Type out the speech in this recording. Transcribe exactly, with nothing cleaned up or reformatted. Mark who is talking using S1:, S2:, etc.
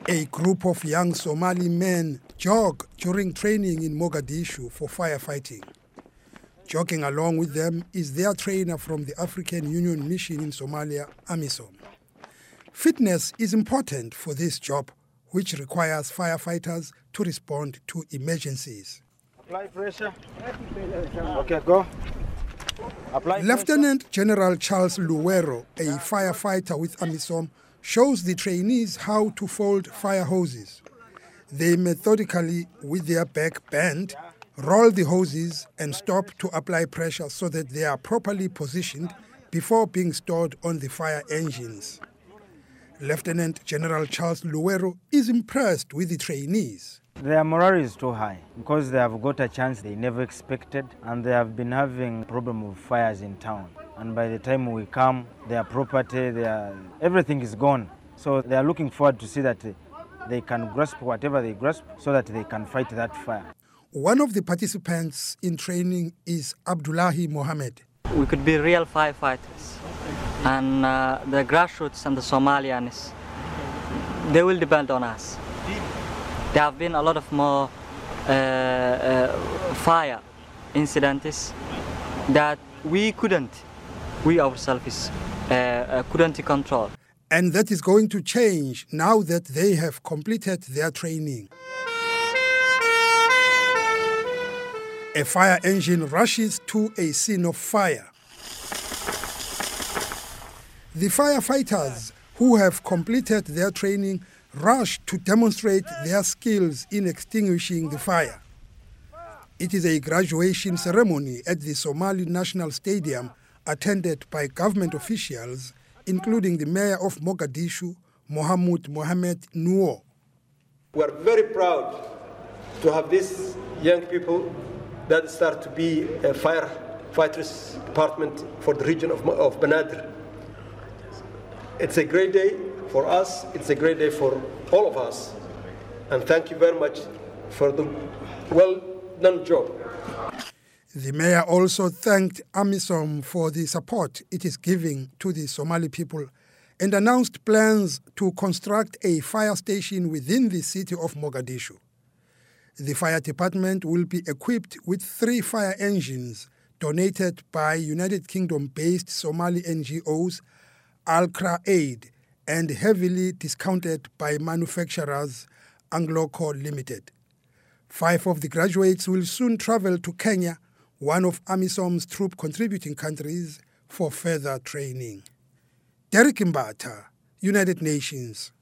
S1: A group of young Somali men jog during training in Mogadishu for firefighting. Jogging along with them is their trainer from the African Union Mission in Somalia, AMISOM. Fitness is important for this job, which requires firefighters to respond to emergencies.
S2: Apply pressure. Okay, go. Apply
S1: Lieutenant pressure. General Charles Luwero, a firefighter with AMISOM, shows the trainees how to fold fire hoses. They methodically, with their back bent, roll the hoses and stop to apply pressure so that they are properly positioned before being stored on the fire engines. Lieutenant General Charles Luwero is impressed with the trainees.
S2: Their morale is too high because they have got a chance they never expected, and they have been having a problem of fires in town. And by the time we come, their property, their, everything is gone. So they are looking forward to see that they can grasp whatever they grasp so that they can fight that fire.
S1: One of the participants in training is Abdullahi Mohammed.
S3: We could be real firefighters, and uh, the grassroots and the Somalians, they will depend on us. There have been a lot of more uh, uh, fire incidents that we couldn't, we ourselves uh, uh, couldn't control.
S1: And that is going to change now that they have completed their training. A fire engine rushes to a scene of fire. The firefighters who have completed their training rush to demonstrate their skills in extinguishing the fire. It is a graduation ceremony at the Somali National Stadium attended by government officials, including the mayor of Mogadishu, Mohamud Mohamed Nuo.
S4: We are very proud to have these young people that start to be a firefighters department for the region of, of Banadr. It's a great day for us, it's a great day for all of us. And thank you very much for the well done job.
S1: The mayor also thanked AMISOM for the support it is giving to the Somali people and announced plans to construct a fire station within the city of Mogadishu. The fire department will be equipped with three fire engines donated by United Kingdom-based Somali N G Os, Al-Qra Aid, and heavily discounted by manufacturers Angloco Limited. Five of the graduates will soon travel to Kenya, one of AMISOM's troop contributing countries, for further training. Derek Mbata, United Nations.